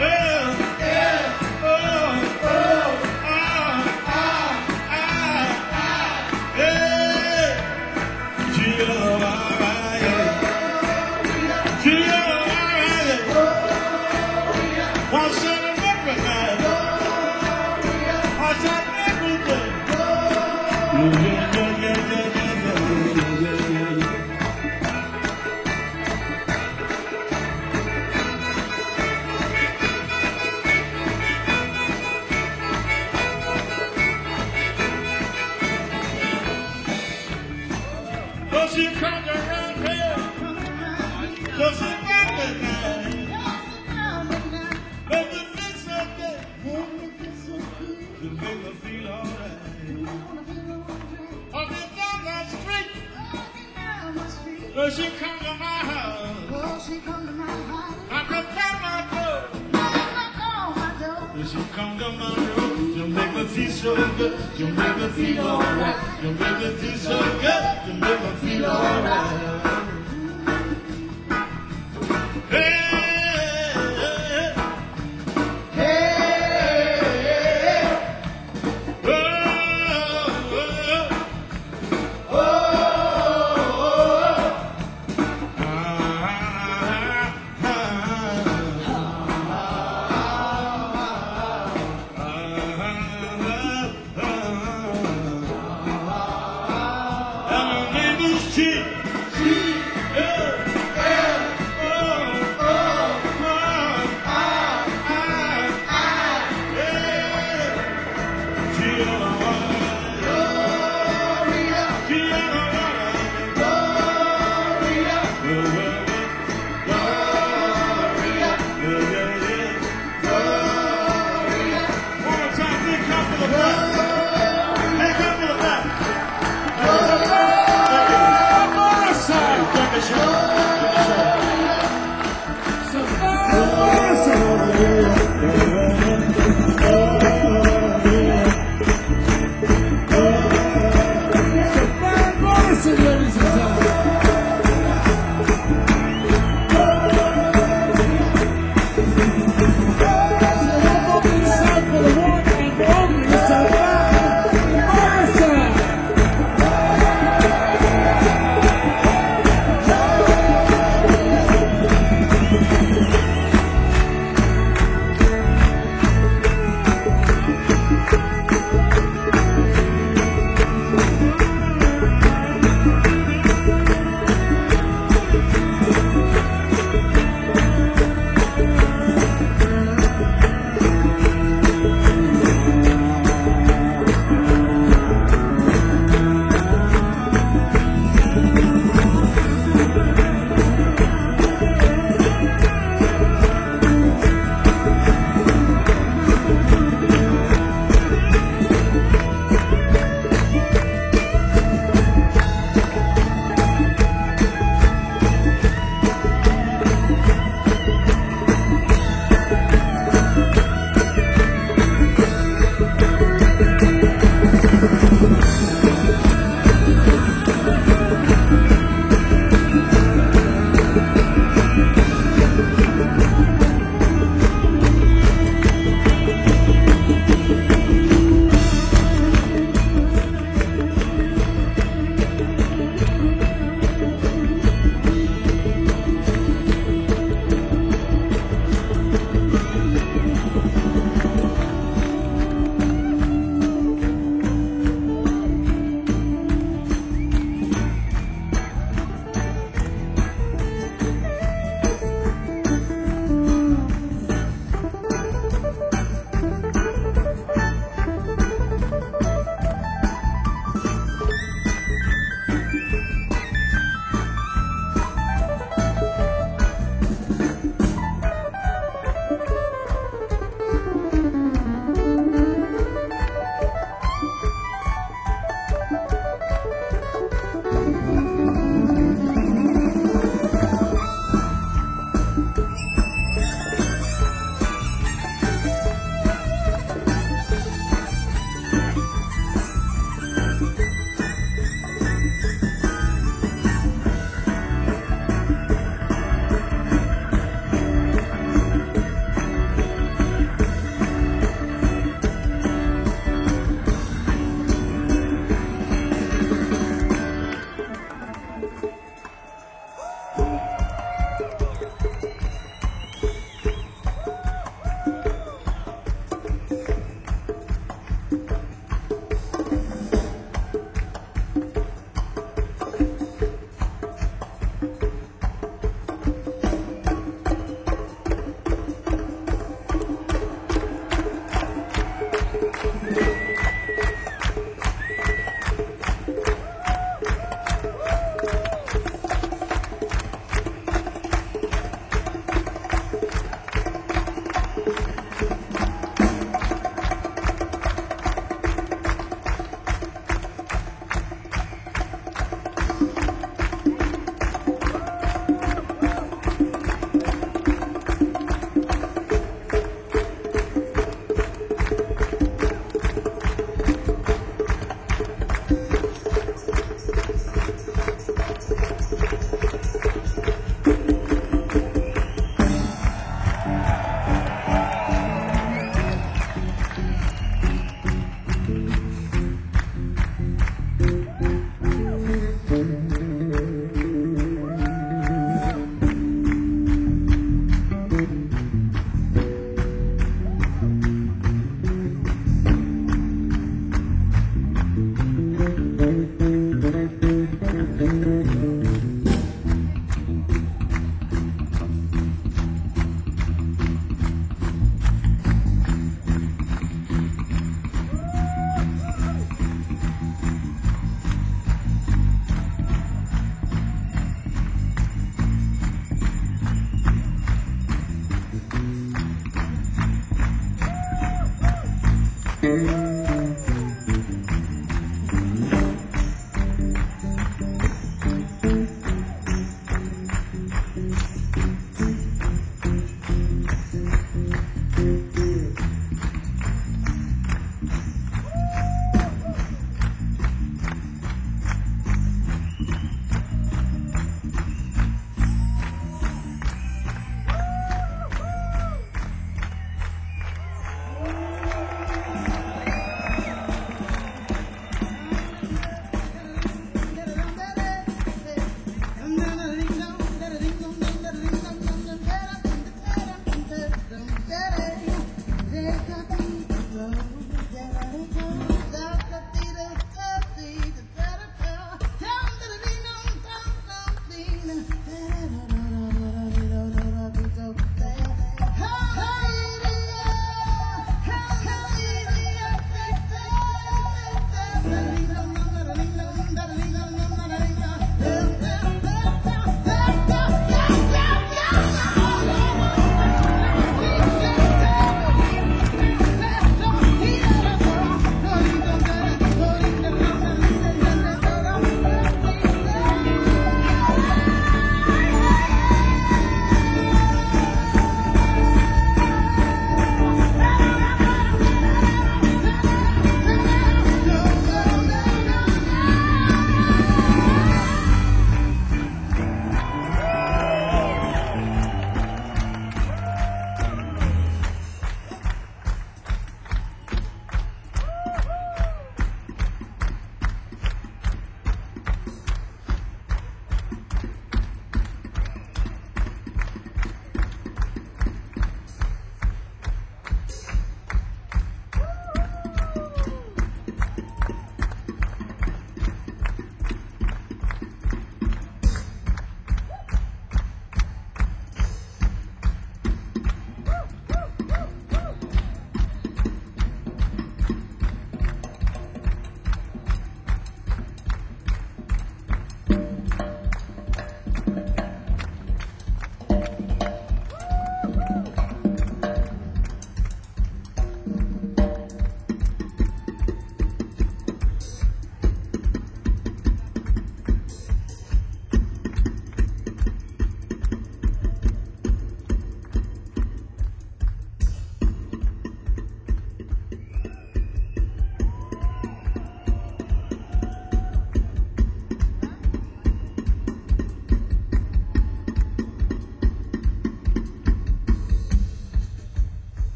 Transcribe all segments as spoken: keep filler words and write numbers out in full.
She come to my house. Oh, she come to my house. I can tap my door. Knock on my door. She come to my room. You make me feel so good. You make me feel alright. You make me feel so good. You make me feel alright. Hey.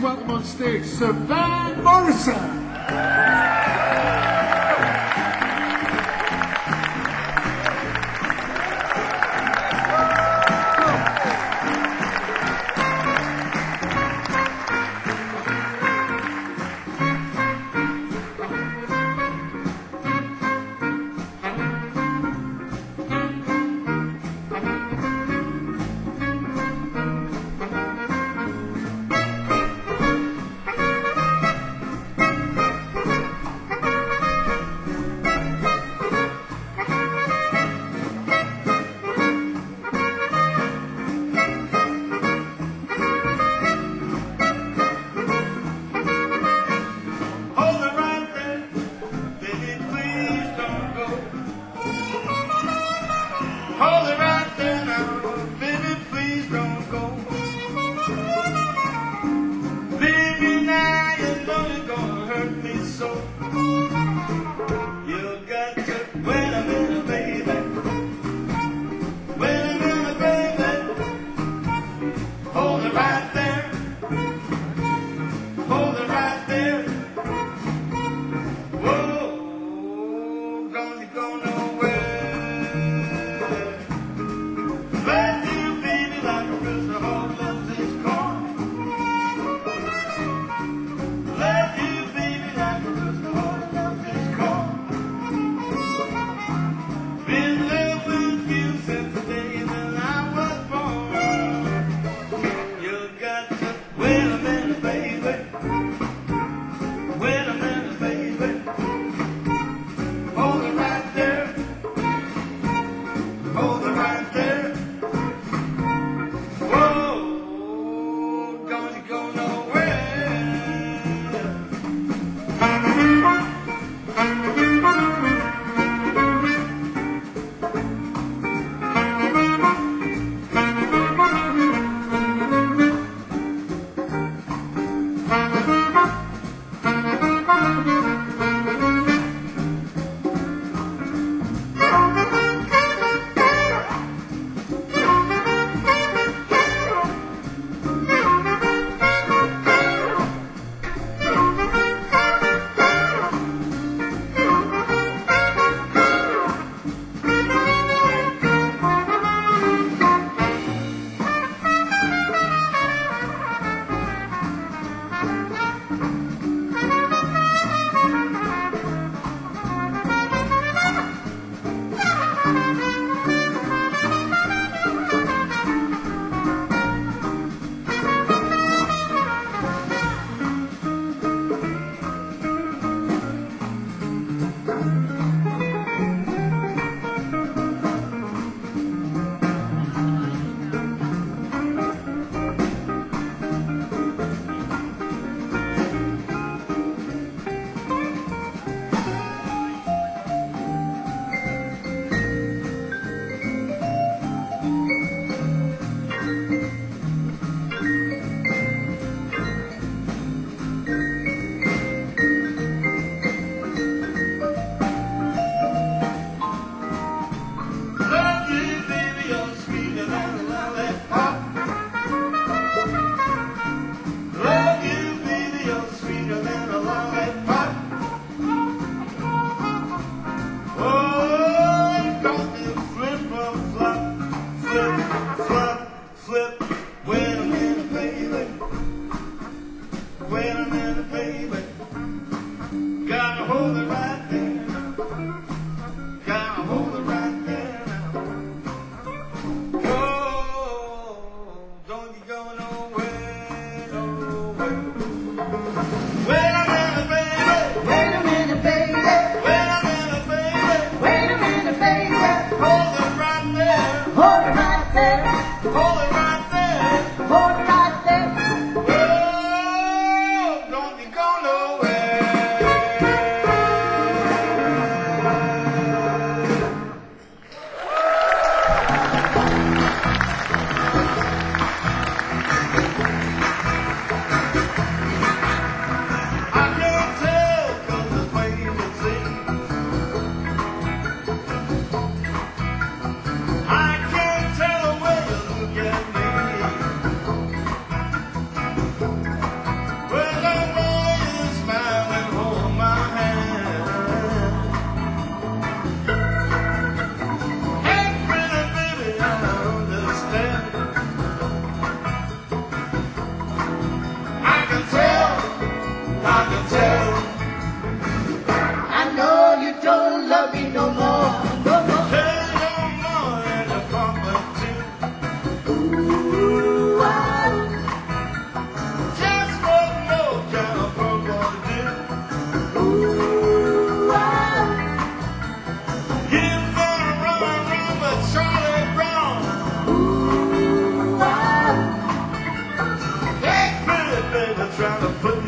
welcome on stage Sir Van Morrison. Hold it right there now, baby, please don't go. Baby, now you know you're gonna hurt me so. You got to wait a minute, baby. Wait a minute, baby. Hold it right there. Hold it right there. Whoa, don't you go nowhere.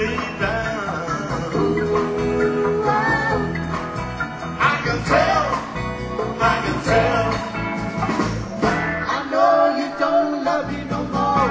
me down. I can tell, I can tell. I know you don't love me no more.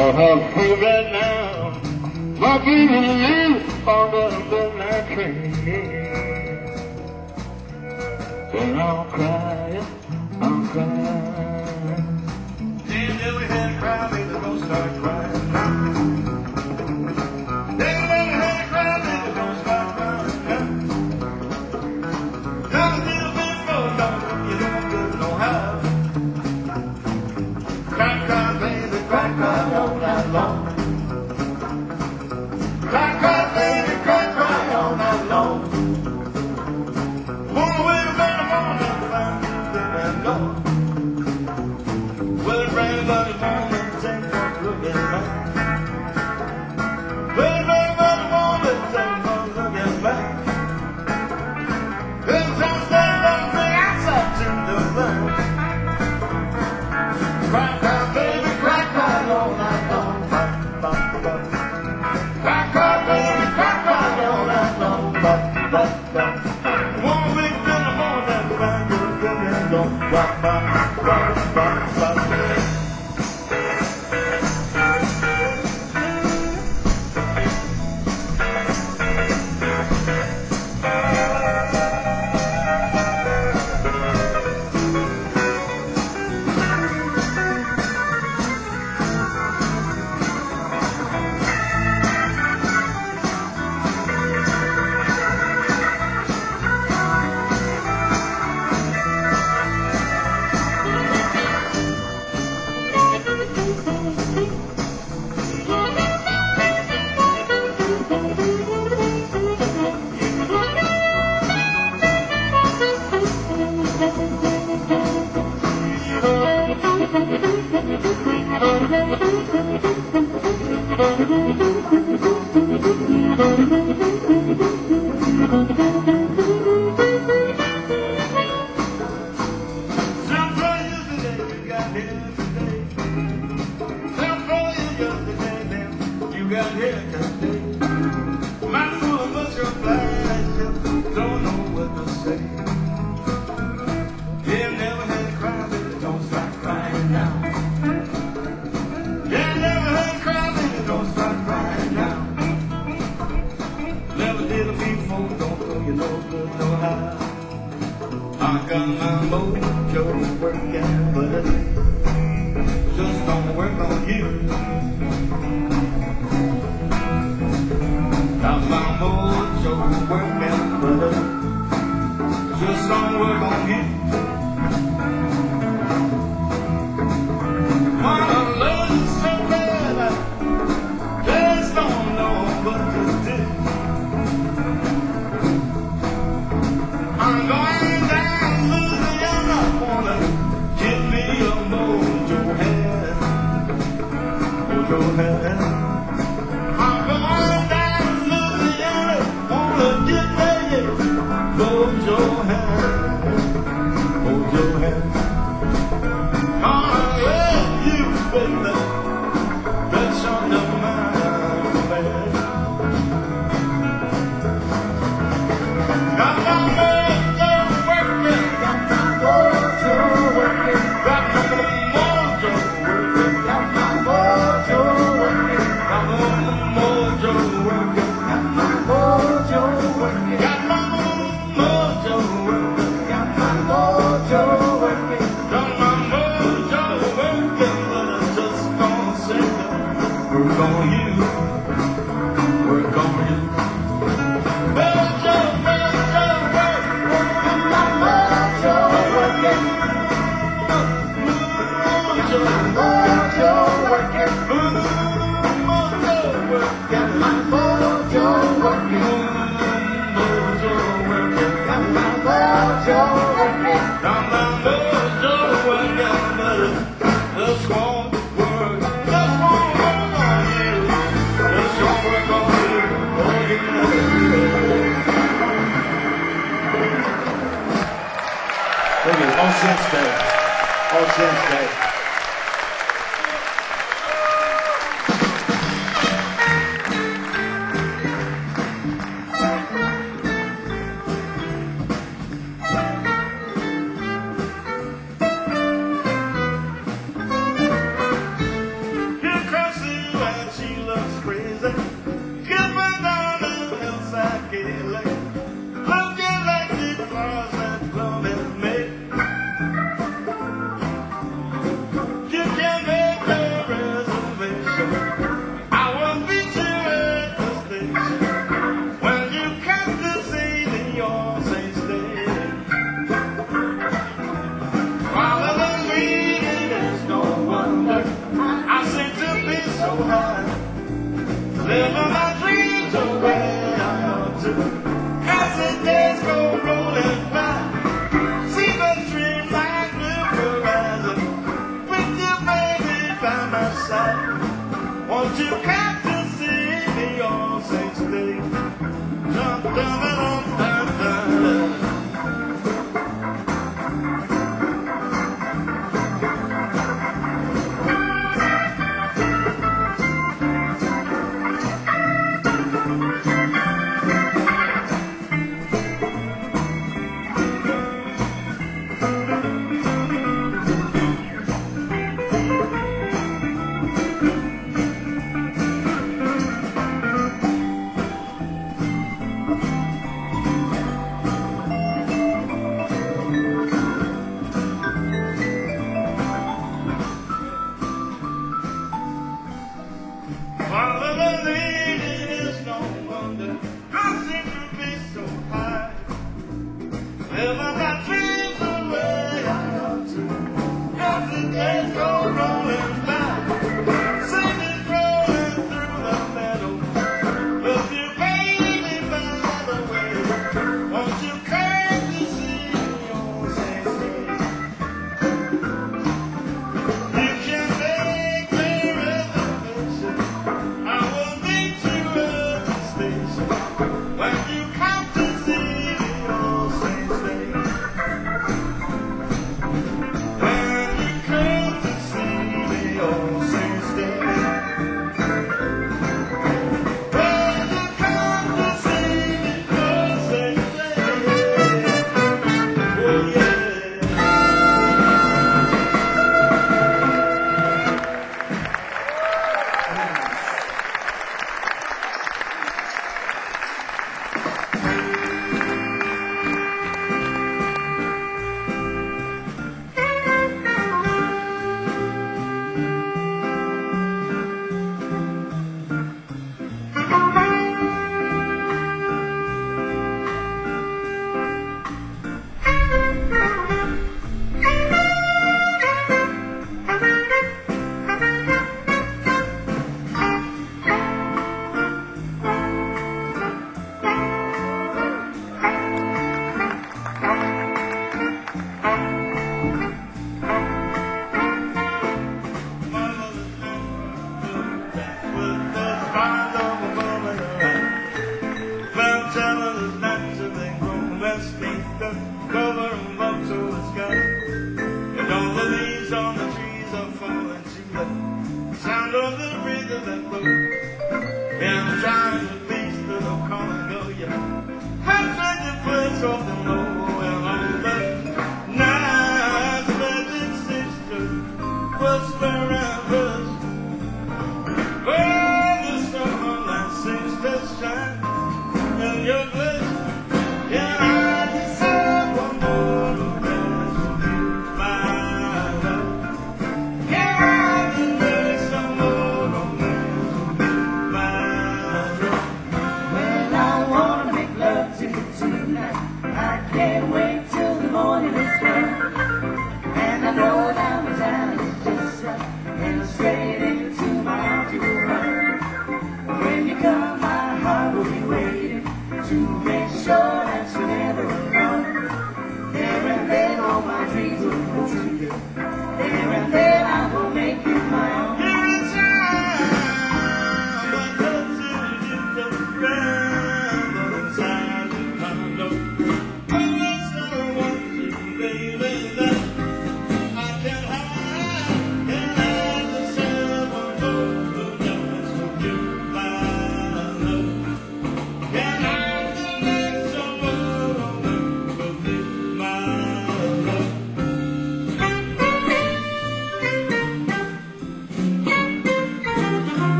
know how to feel right now. My baby lives on the midnight train. And I'm crying, I'm crying. Then never had a cry, baby, don't start crying now. Then never had a cry, baby, don't start crying now. Got a little bit for love, you don't good know how. Cry, cry, baby, cry, cry all night long. Cry, cry, baby, cry, cry all night long. Wanna wait a minute, wanna find you and know. Well, it rains on the morning, take one look at mine. Well, it rains on the morning, take one look at mine. Then some stand up, bring outside to the fire. Cry, cry, baby, cry, cry all night long. Cry, cry, baby, cry, cry all night long. One week in the morning, find you good and long. Rock, rock, rock, rock, rock. I got my mojo working, but it just don't work on you. Got my mojo working, but it just don't work on you. My love is so bad, I just don't know what to do. I'm going down Louisiana, wanna get me a mojo head, mojo head. I'm going down Louisiana, wanna get me a mojo head, mojo head. I love you, baby, that's under my bed. Got my mojo working, got my mojo working, got my mojo working, got my mojo working, got my mojo working, got my mojo working, got my mojo working, got my mojo working, got my mojo working, but I just don't say that. Work on you, work on you. Mojo, mojo, work, got my mojo working, mojo, mojo working, mojo work, got my mojo working, mojo working, got my mojo working, got my mojo working, but it just won't work, just won't work on you, just won't work on you, oh yeah. Thank you. All Saints Day. All Saints Day. Here across the side. Won't you come to see me on Saints Day? Dun, dun, dun, dun, dun, dun. And I know downtown is just right in the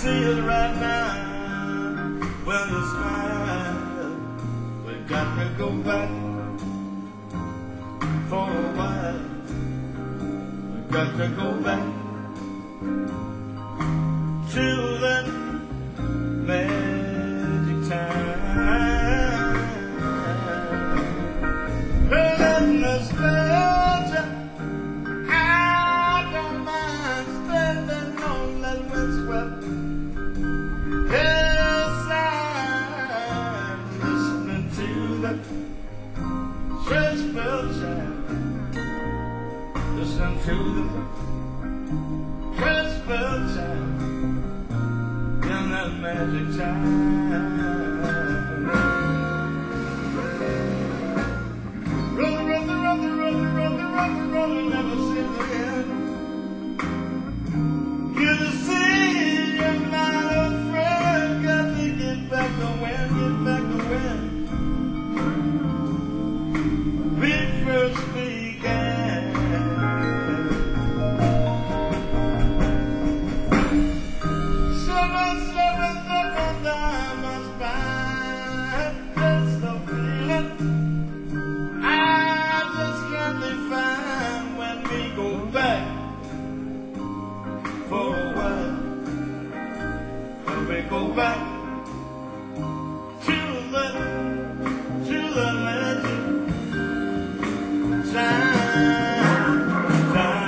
see it right now. Well, you smile. We got to go back for a while. We got to go back to that magic time. Well, in nostalgia, I don't mind standing on that windswept hillside, listening to the church bell chime. Listen to the church bell chime in that magic time. Rolling, rolling, rolling, rolling, rolling, rolling, rolling, never see the end. Good to see you, my old friend. Got to get back to when, get back to when we first began. Seven, seven, seven down my spine. That's the feeling I just can't define when we go back for a while. When we go back to the, to the magic time, time.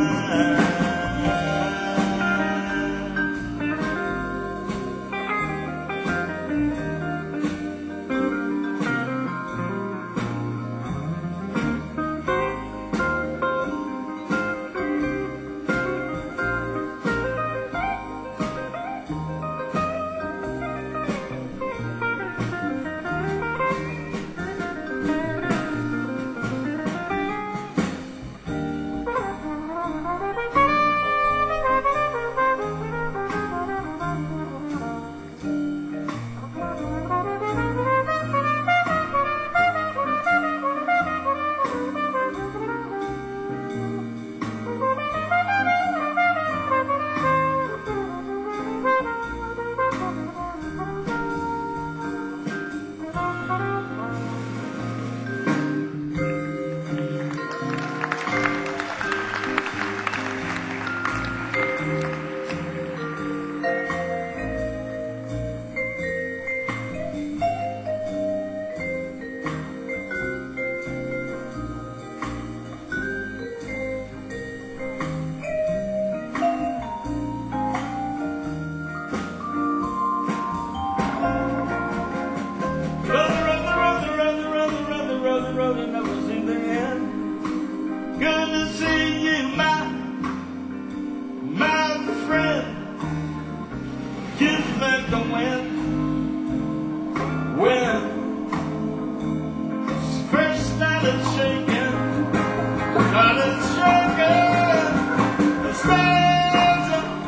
Good to see you, my, my friend. Get back to when, when first started shaking, started shaking, the stars.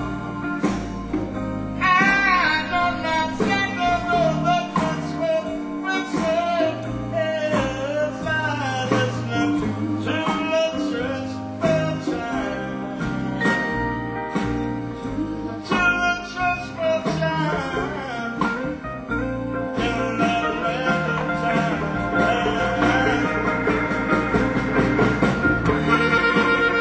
I don't not stand the road, but that's what we said. Yes, I listening to the church bell chime, to the church bell chime, in that magic time.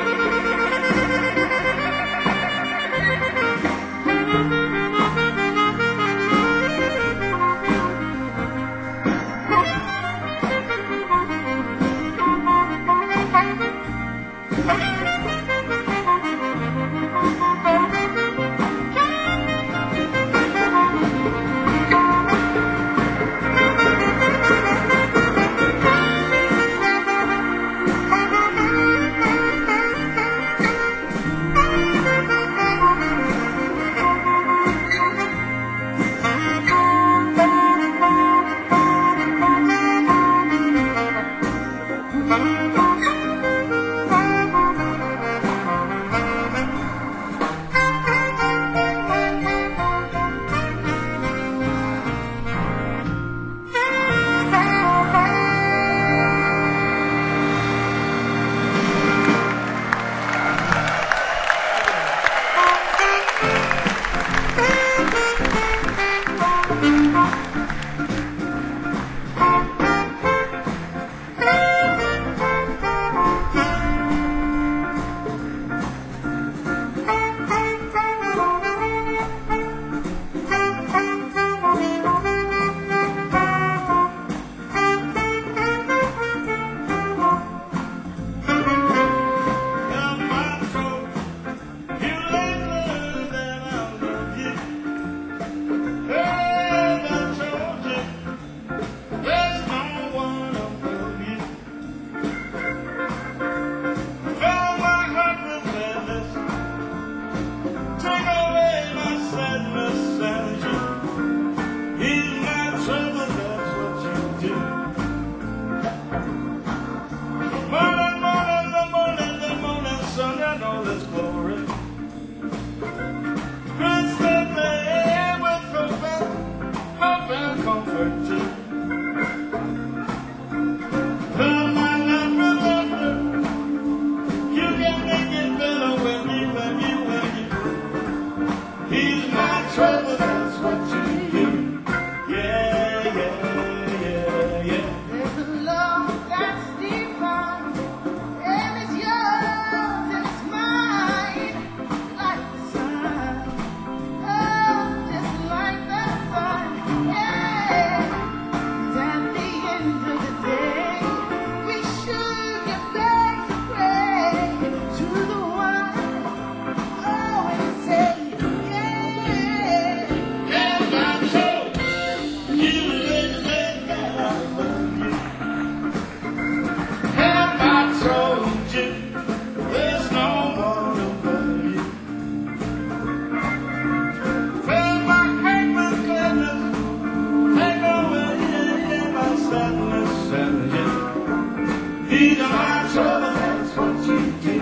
my trouble, that's what you do.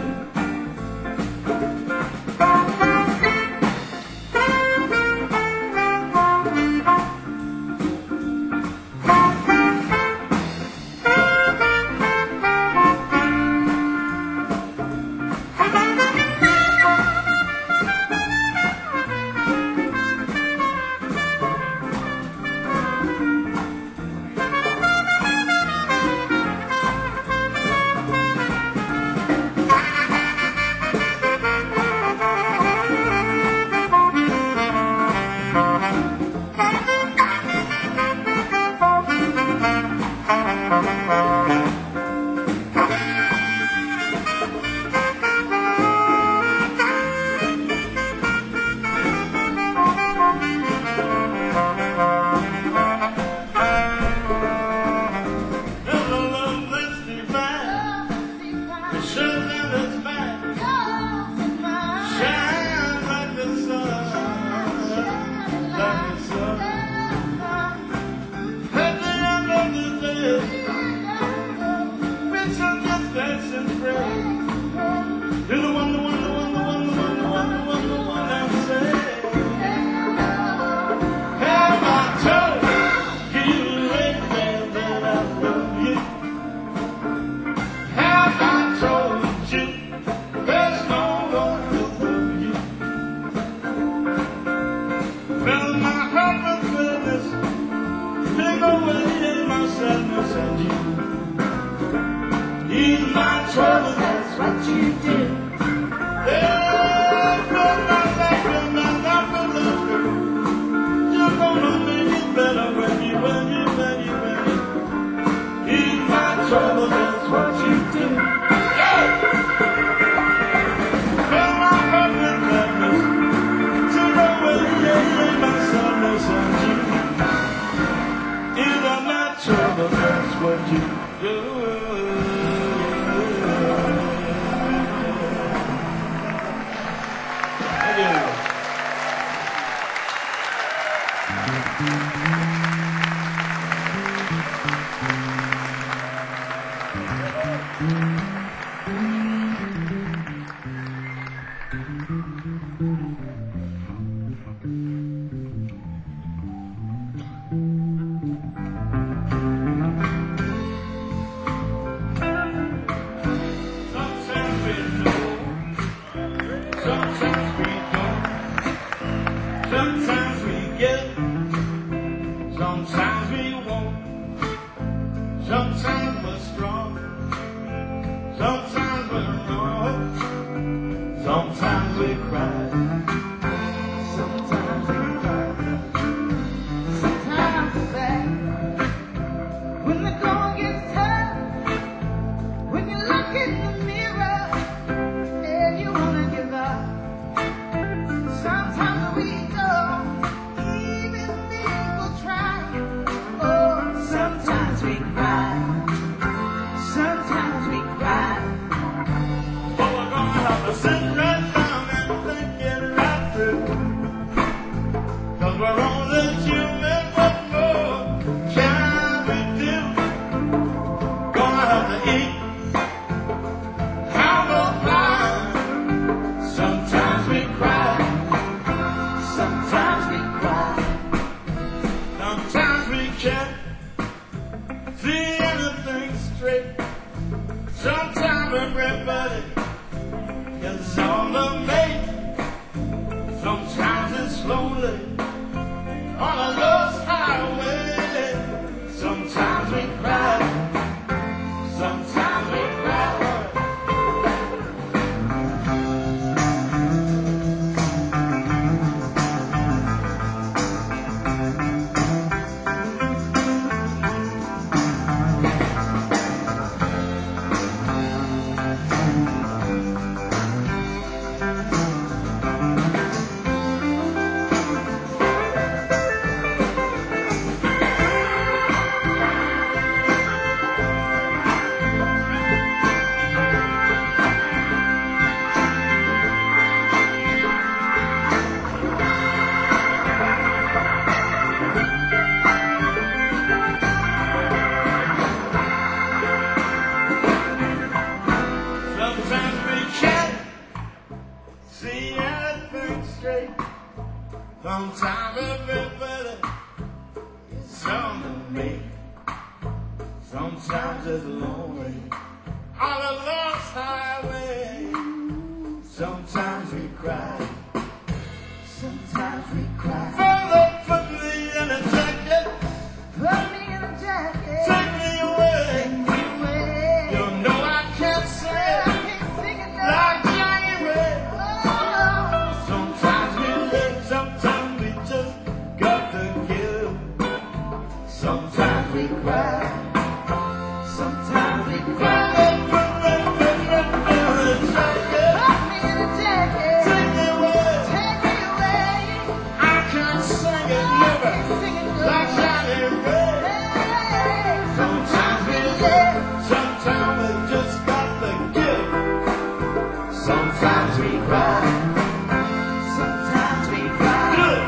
Sometimes everybody is on the me. Sometimes it's lonely on a lost highway. Sometimes we cry. Sometimes we cry. Father, put me in a jacket. Put me in a jacket. Take me away. Take me away. You know I can't sing I can't sing it now. like Johnny Ray. Oh, Sometimes we live, sometimes we just got to give. Sometimes we cry. sometimes we Father, cry. put me, put me in a jacket. Put me in a jacket. Take me away. Take me away. I can't sing it I never can't sing it no like more. Johnny Ray. Hey, Sometimes we live. live, sometimes we just got to give. Sometimes we cry. Sometimes we cry. Good.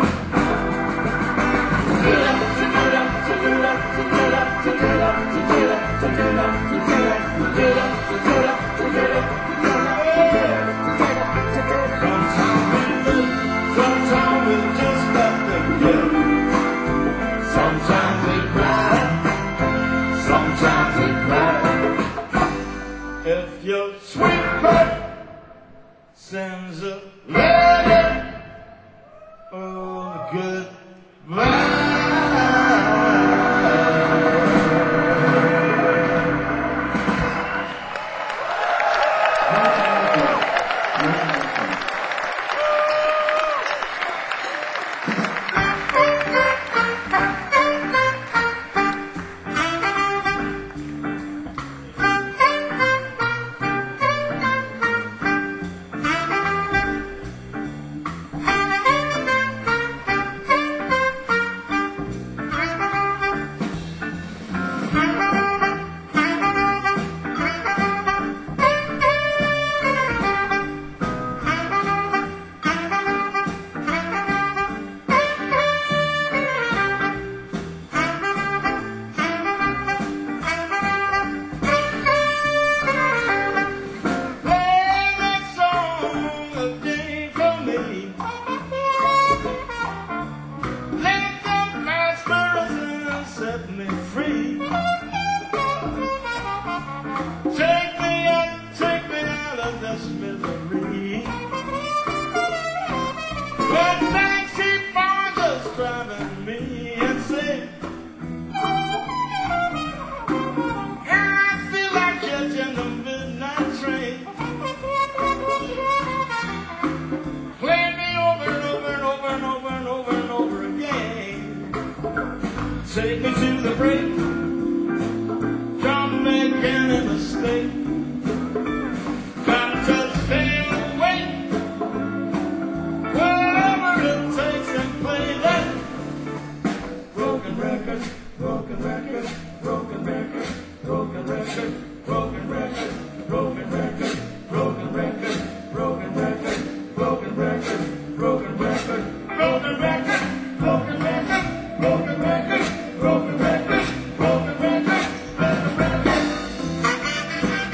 Sometimes we live, sometimes we just got to give. Sometimes we cry, sometimes we cry. If your sweetheart sends a letter, oh goodbye. Take me to the break. Don't make any mistake. Got to stay awake. Whatever it takes and play that broken record, broken record, broken record, broken record, broken record, broken record, broken record, broken record, broken record, broken record, broken record, broken record, broken record. Broken record, broken record, broken record.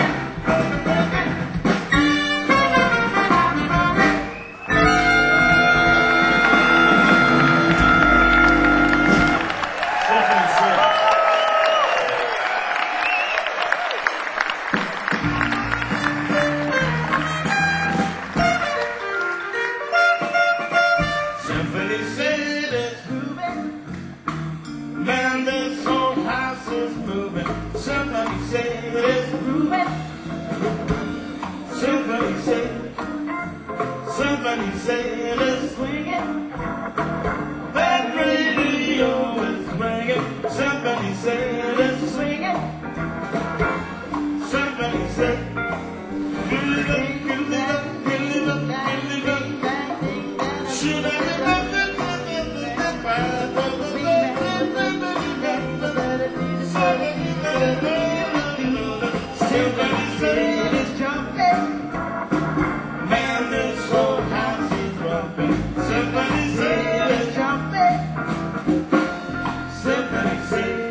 Somebody said it's moving. Man, this whole house is moving. Somebody said it's moving. Somebody said, somebody said it's swinging. That radio is ringing. Somebody said it's swinging. Somebody said, fill it up, fill it up, fill it up, fill it up. Should I somebody said it's jumping. Man, this whole house is jumping. Somebody said it's jumping. Somebody said.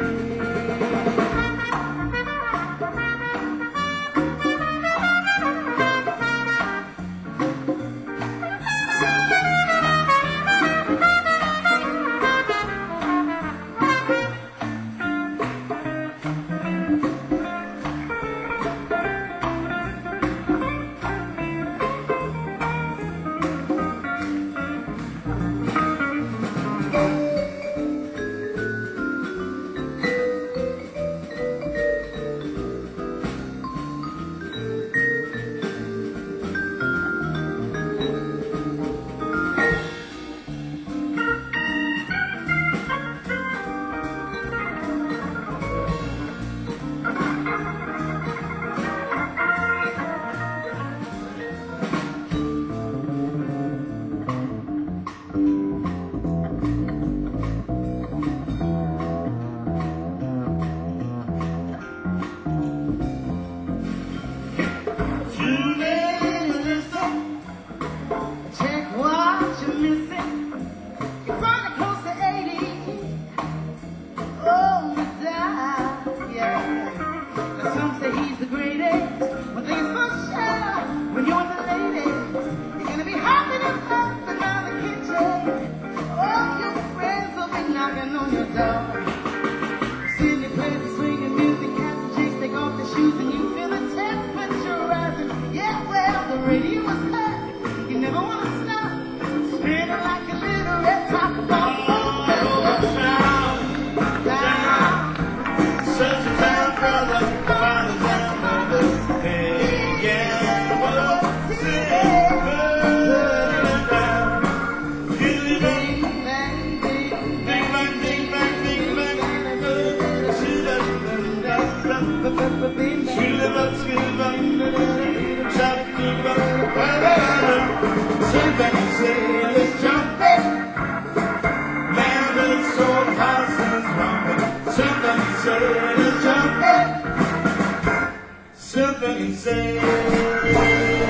Somebody said it's jumping. Man, this old house is jumping. Somebody said it's jumping. Somebody said.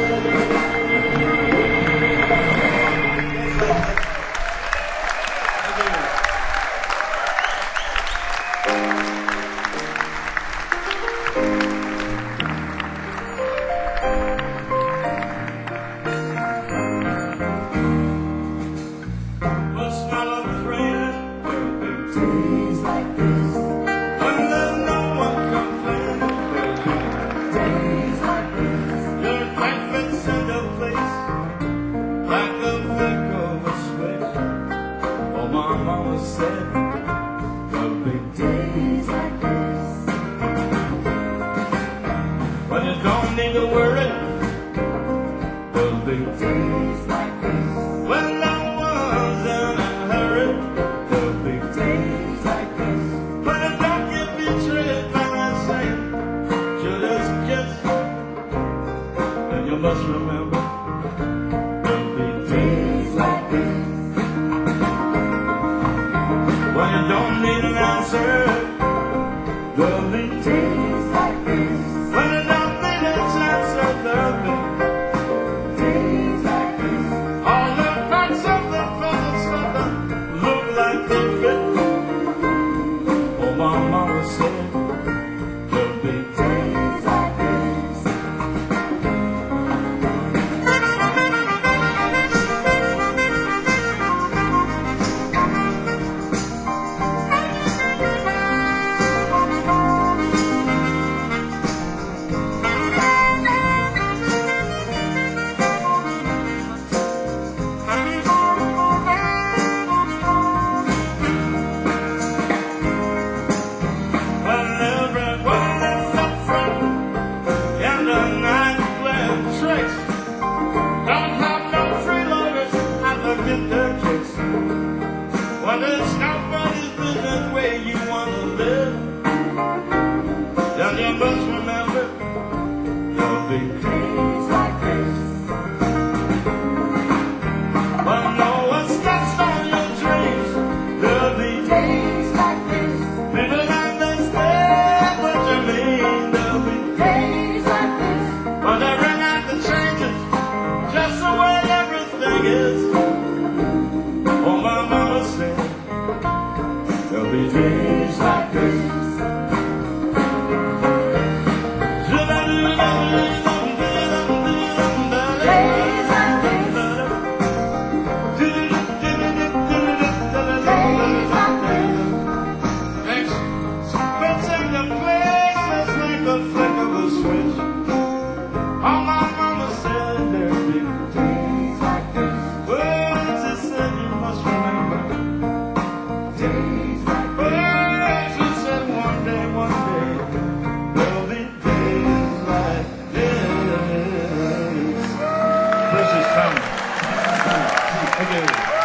Mama said, the big days like this. need an answer. Lovely Days like this, when I don't need a chance at loving. days like this, All the parts of the present something look like they fit. Oh, my mama said there'll be days like this. when everyone is up front in the night playing tricks. Don't have no freeloaders out to get their kicks. Well, it's nobody's business where you wanna live. Then you must remember there'll be Days like this, when no one steps on your dreams. There'll be days like this, people understand what you mean. There'll be days like this, when they ring out the changes, just the way everything is. Oh, my mama said there'll be days like this. days like this, days like this. But in the place that's like the flick of a switch. Oh, my mama said there'd be Days like this, words that said you must remember. days like this, Words that said one day, one day, there'll be days like this. Precious time. Okay.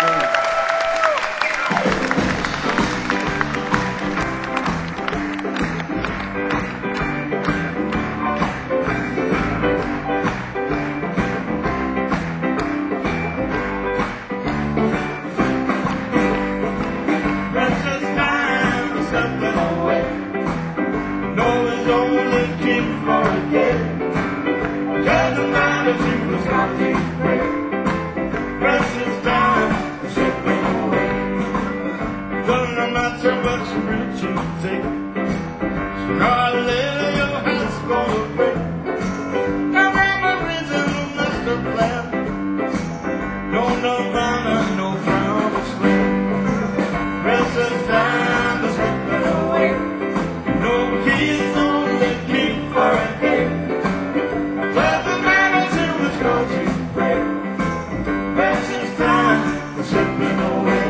Precious time is slipping away. No, it's only keep forgetting. Doesn't matter if you was happy. Precious time is slipping away. Well, no matter what you reach, you take. Sooner or later, your heart's gonna break. No memories and no master plan. No Nirvana, no promised land. Precious time is slipping away. No keys only keep for a day. Doesn't matter till it's gone to break. Precious time is slipping away.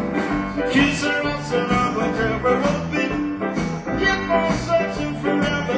Kiss her up so long, whatever will be. Keep on searching forever.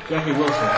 Jackie Wilson.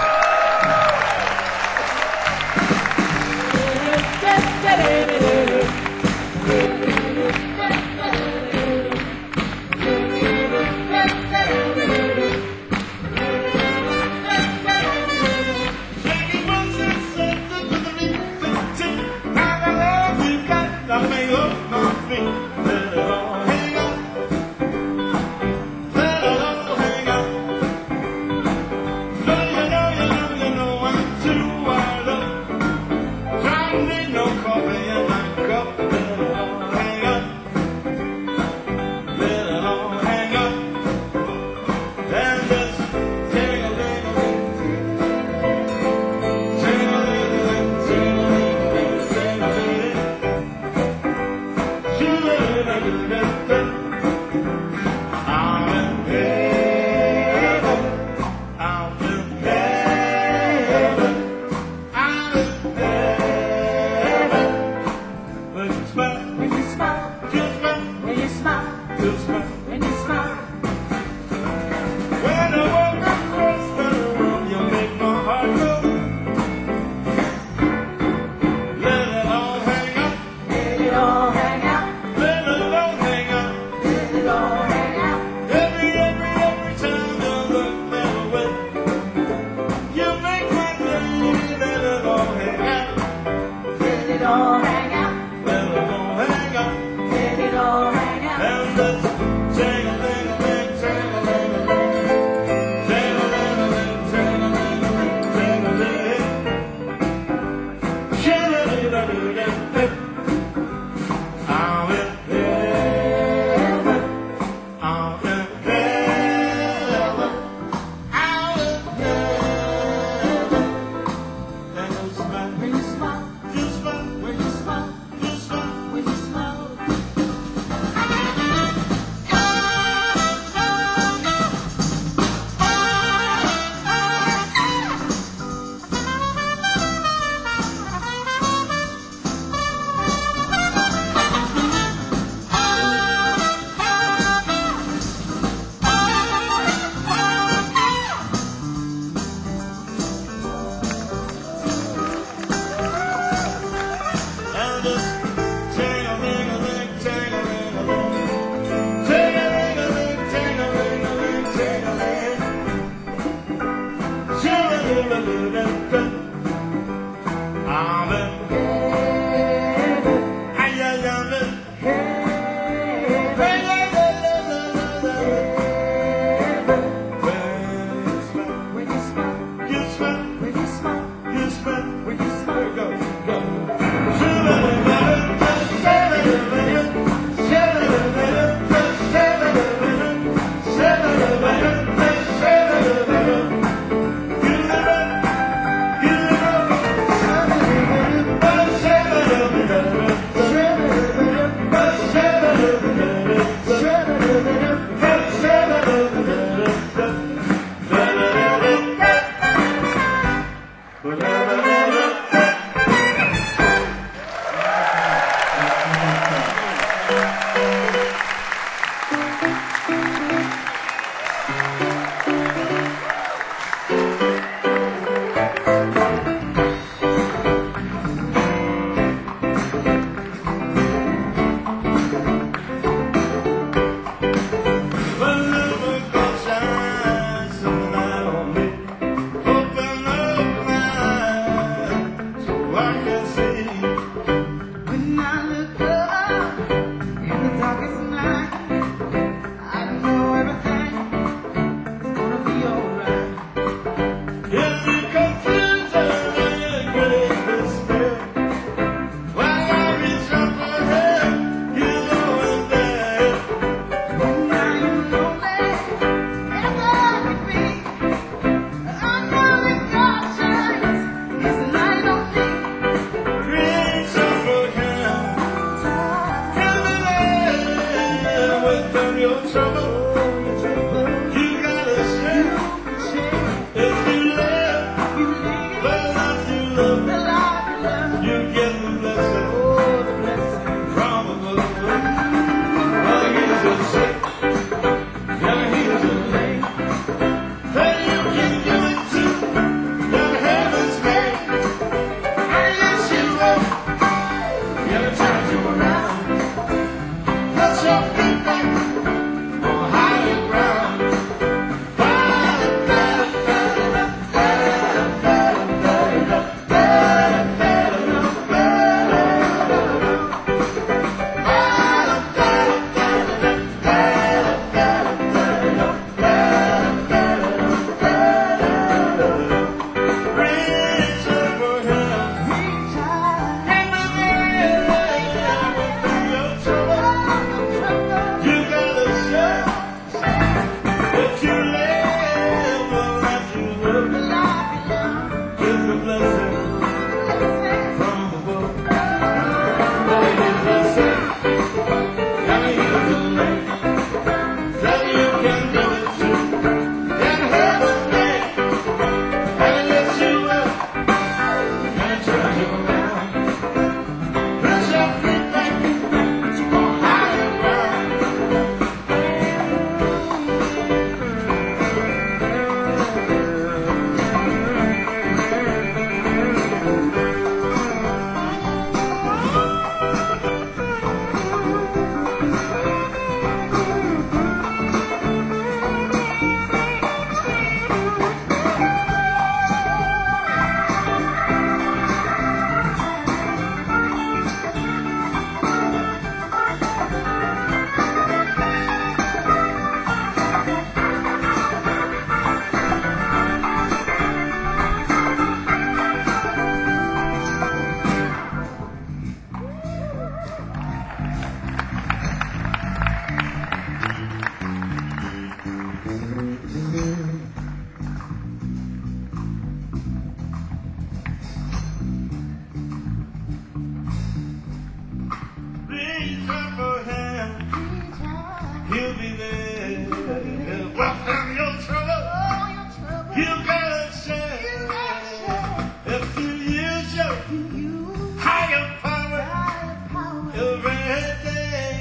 Reach out for him, he'll be there. Well, from your trouble, you gotta share. If you use your higher power every day,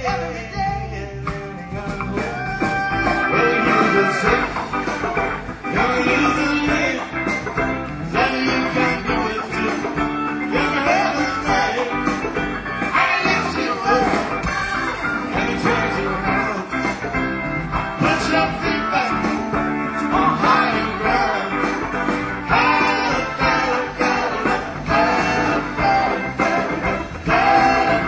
well, use it safe, you'll use it late, then you can do it too. You're heaven's made. I lift you up and turn you around. Put your feet back on higher ground. Higher, higher, higher, higher, higher, higher,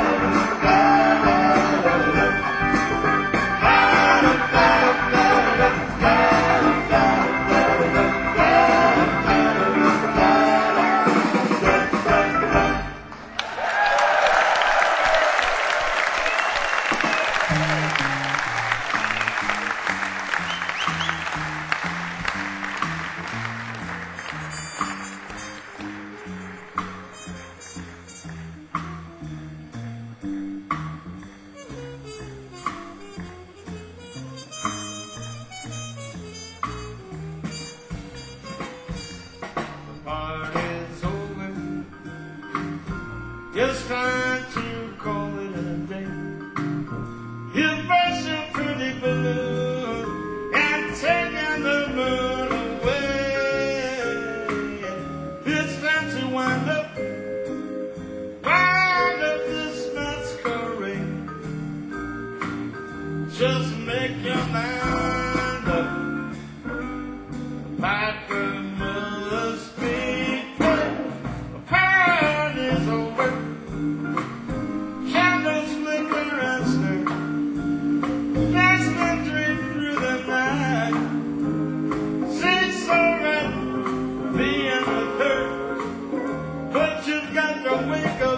party's over. It's time to call it a day. You brush your pretty balloon and taking the moon away. It's time to wind up, wind up this masquerade. Just make your mind up. Back with Miller's people, the party's over. Candles flicker and stir. That's the dream through the night. Seems alright being with her, but you've got to wake up.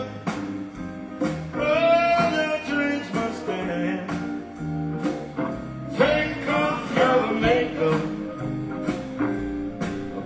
Oh, the dreams must end. Take off your makeup.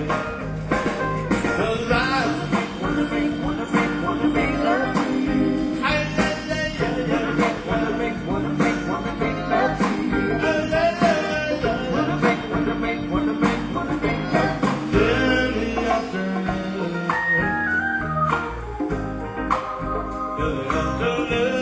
'Cause I wanna make, wanna make, wanna make love to you. I, yeah, yeah, yeah, yeah. Wanna make, wanna make, wanna make love to you. Yeah, yeah, yeah, yeah. Wanna make, wanna make, wanna make, wanna make love to you. In the afternoon. In the afternoon.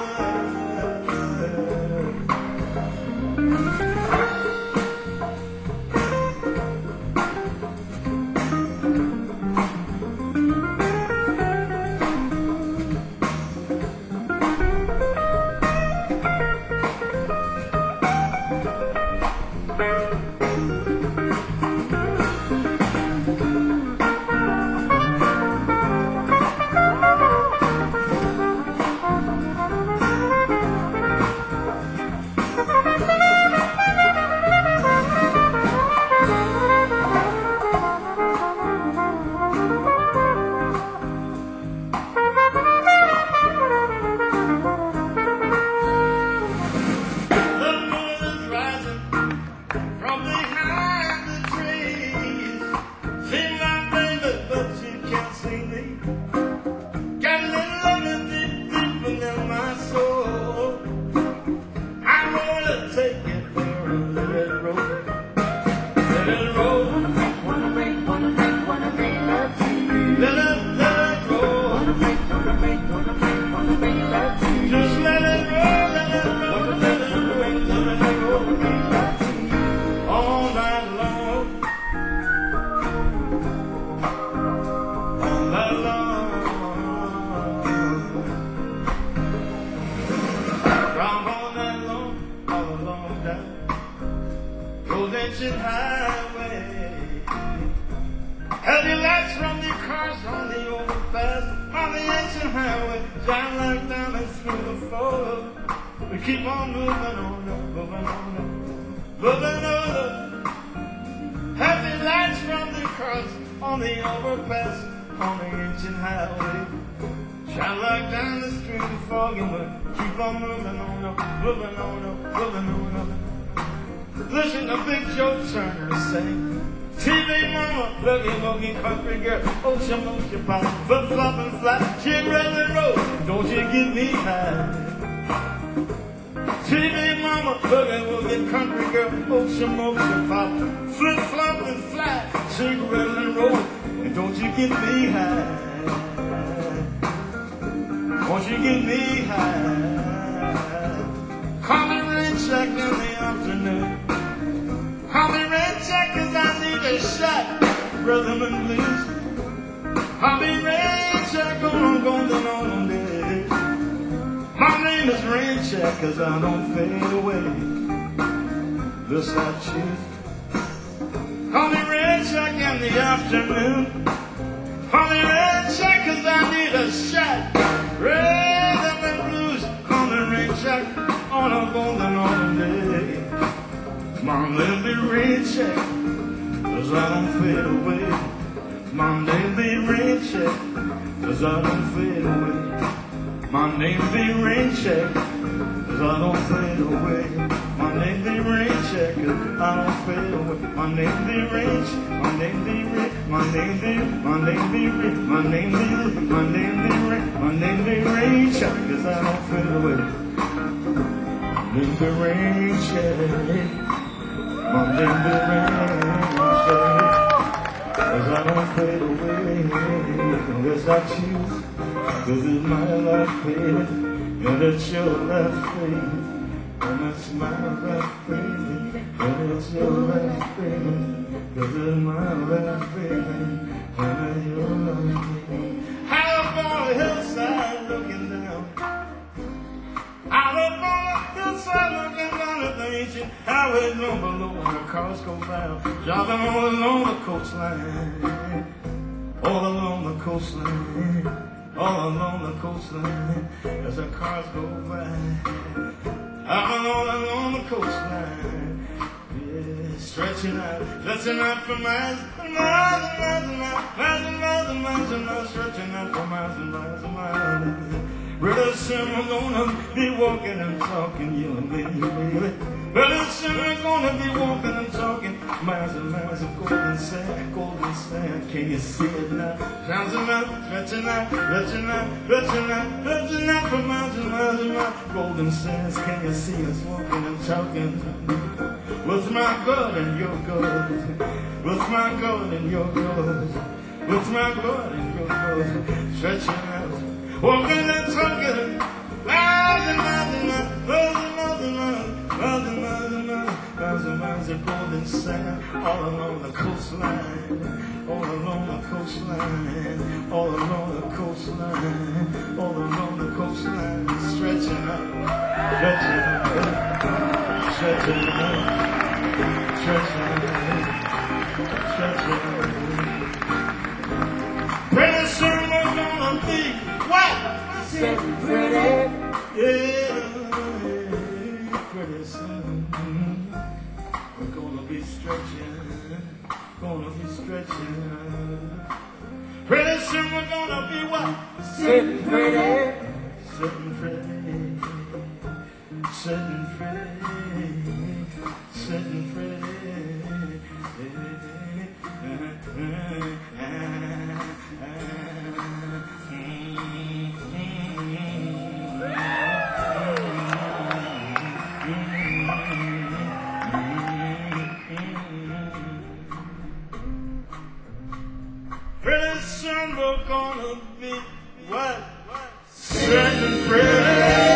Highway. Have you lights from the cars on the overpass, on the ancient highway, shine like diamonds through the fog. We keep on moving on up, moving on up, moving on up. Have the lights from the cars on the overpass, on the ancient highway, shine like diamonds through the fog, and we keep on moving on up, moving on up, moving on up. Listen to Big Joe Turner sing. T V mama, looky, looky, country girl, ocean, ocean pop, flip, flop, and fly, she really roll, don't you get me high. T V mama, looky, looky, country girl, ocean, ocean pop, flip, flop, and fly, she really roll, and don't you get me high. Won't you get me high? Call me rain check in the afternoon. Call me rain check 'cause I need a shot, rhythm and blues. Call me rain check on a golden on day. My name is Rain Check 'cause I don't fade away. This I choose. Call me rain check in the afternoon. Call me rain check 'cause I need a shot, rhythm and blues. Call me rain check on a golden autumn day. Mom, let me rain check 'cause I don't fade away. My name be Rain Check 'cause I don't fade away. My name be Rain Check 'cause I don't fade away. My name be Rain Check 'cause I don't fade away. My name be Rain Check. My name be Rain. My name be. My name be Rain. My name be. My name be Rain. My name be Rain Check 'cause I don't fade away. My name be Rain Check. My name be Rain Check 'cause I don't fade away. Yes, I choose 'cause it's my life, baby, and it's your life, baby, and it's my life, baby, and it's your life, baby, 'cause it's my life, baby, and it's your life, baby. High up on the hillside looking down, out up on the hillside looking down at the ancient highway, down below when the cars go round, driving all along the coastline, all along the coastline, all along the coastline, as the cars go by, all along the coastline, yeah, stretching out, stretching out for miles and miles and miles and miles, miles and miles and miles and miles, stretching out for miles and miles and miles. Real soon we're gonna be walking and talking, you and me, baby. Pretty soon we're gonna be walking and talking miles and miles of golden sand, golden sand. Can you see it now? Miles and miles, stretching out, stretching out, stretching out, stretching out for miles and miles and miles. Golden sands, can you see us walking and talking? What's my good and your good? What's my good and your good? What's my good and your good? Stretching out, walking and talking miles and miles and miles, miles and miles and miles. Miles and miles and miles, miles and miles of golden sand, all along the coastline, all along the coastline, all along the coastline, all along the coastline, stretching out, stretching out, stretching out, stretching out, stretching out. Pretty soon we're gonna be what? Sitting pretty. Yeah. Pretty soon, we're gonna be stretching, gonna be stretching. Pretty soon we're gonna be what? Sitting pretty. Sitting pretty, sitting pretty, sitting pretty. Pretty soon we're gonna be what? Sitting pretty.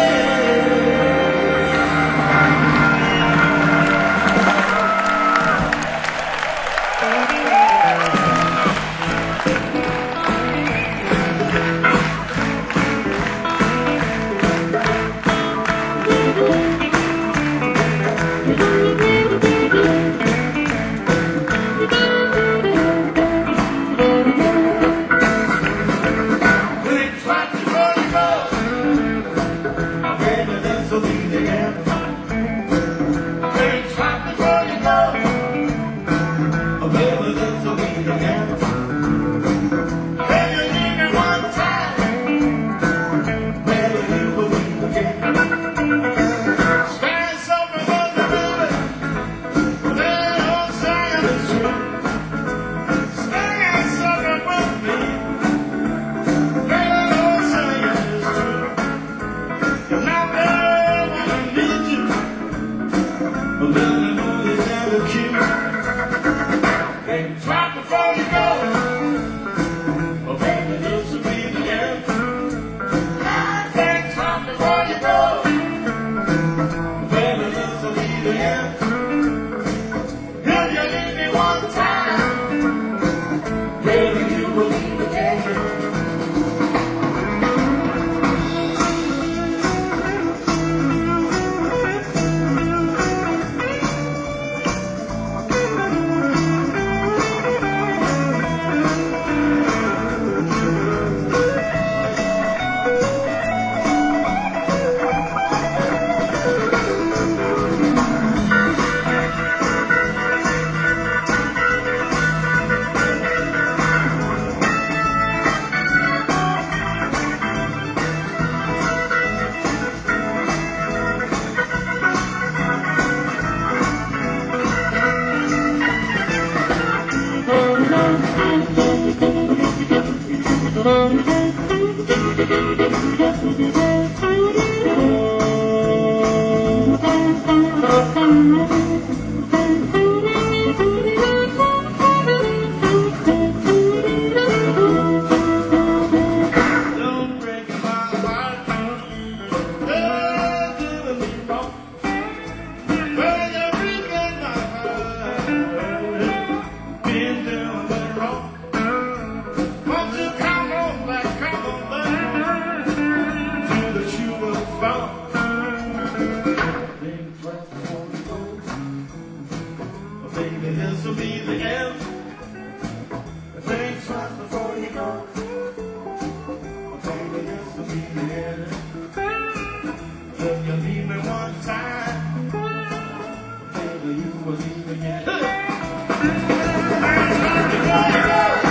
Hey!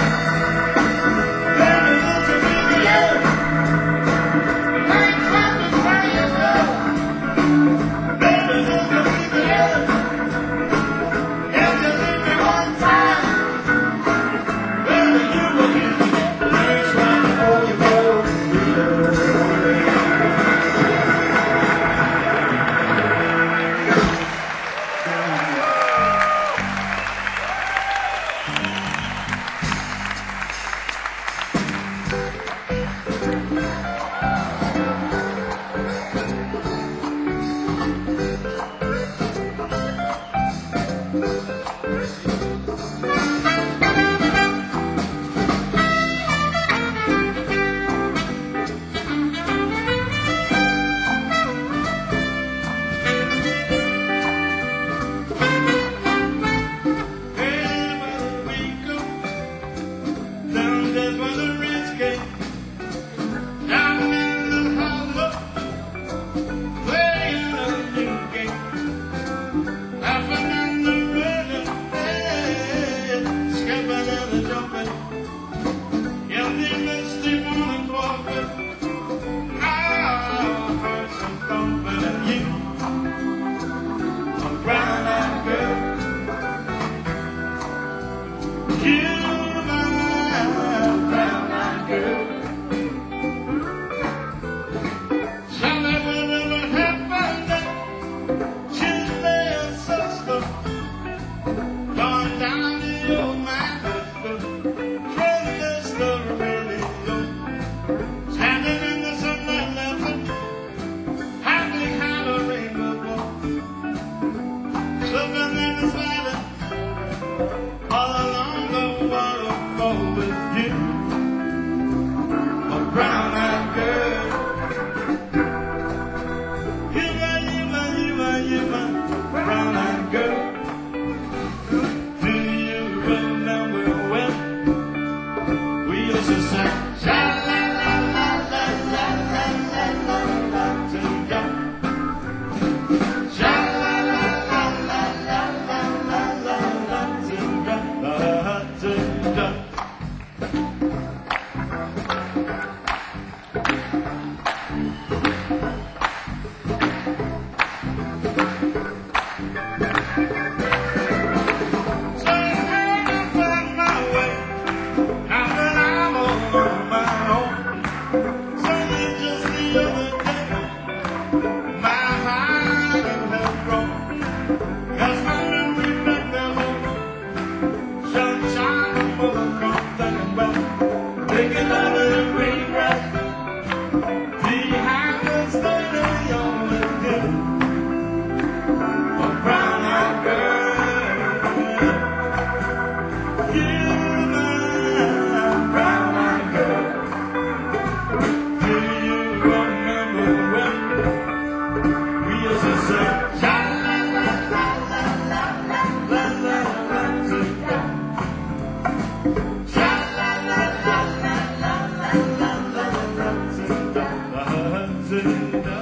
away. In the misty morning walking, I heard some thumping and you, a brown-eyed girl. You, my brown-eyed girl. Tell me whatever happened that Tuesday or sister, gone down to your mind, crazy Mister Radio, standing in the sunlight laughing, happy kind of rainbow, slipping in the sliding, all along the waterfall with you, a brown-eyed girl. You, my, you, my, you, my, you, my brown-eyed girl. Do you remember when we used to sing sha la la la la la la la la la together? Sha la la la la la la la la la together, together. So I found my way, now that I'm all on my own. So you just the other day, my heart has grown. 'Cause my memory back there home, sunshine and mother come thinking about, thinking out of the green grass, behind the stadium with you, a brown-eyed girl. You, my brown-eyed girl. Do you remember when we used to say sha la la la la la la la la la together? Sha la la la la la la la la la together, together.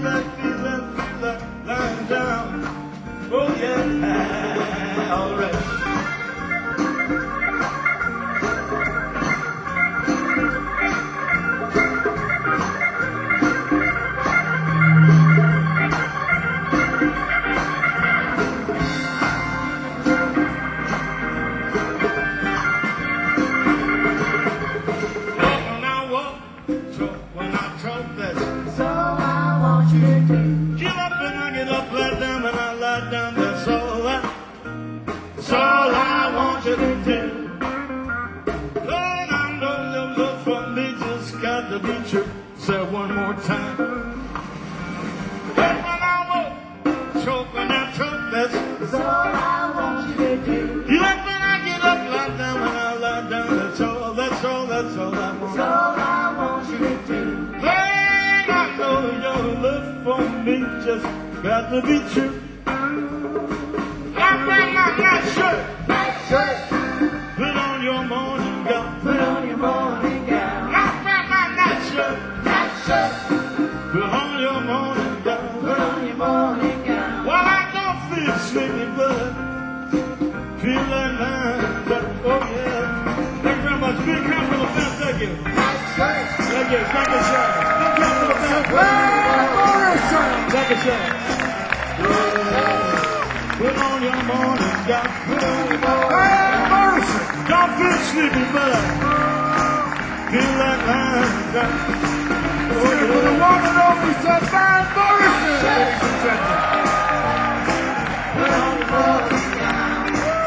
that feeling, feeling lying down. Oh yeah, all right. That's all I want you to do. Lord, I know your love for me just got to be true. Say it one more time. When I walk, choke when I choke, that's all I want you to do. You like when I get up, lie down, when I lie down, that's all, that's all, that's all I want. That's all I want you to do. Lord, I know your love for me just got to be true. Night shirt, night shirt. Put on your morning gown. Put on your morning gown. Rock around my night shirt, night shirt. Put on your morning gown. Put on your morning gown. Well, I don't feel sleepy, but feel like mine. But oh yeah. Thank you very much. Big count for the best. Thank you. Night shirt. Thank you. Thank you, sir. Big count for the best. Thank you, sir. Put on your morning gown. Put on your morning gown. Don't feel sleepy, but I feel like lying down. Here for the one and only Savannah Morrison, ladies and gentlemen. Put on your morning gown.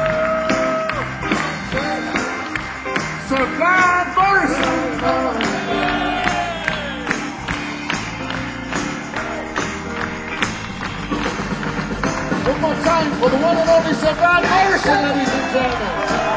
Savannah Morrison. One more time for the one and only Savannah Morrison, ladies and gentlemen.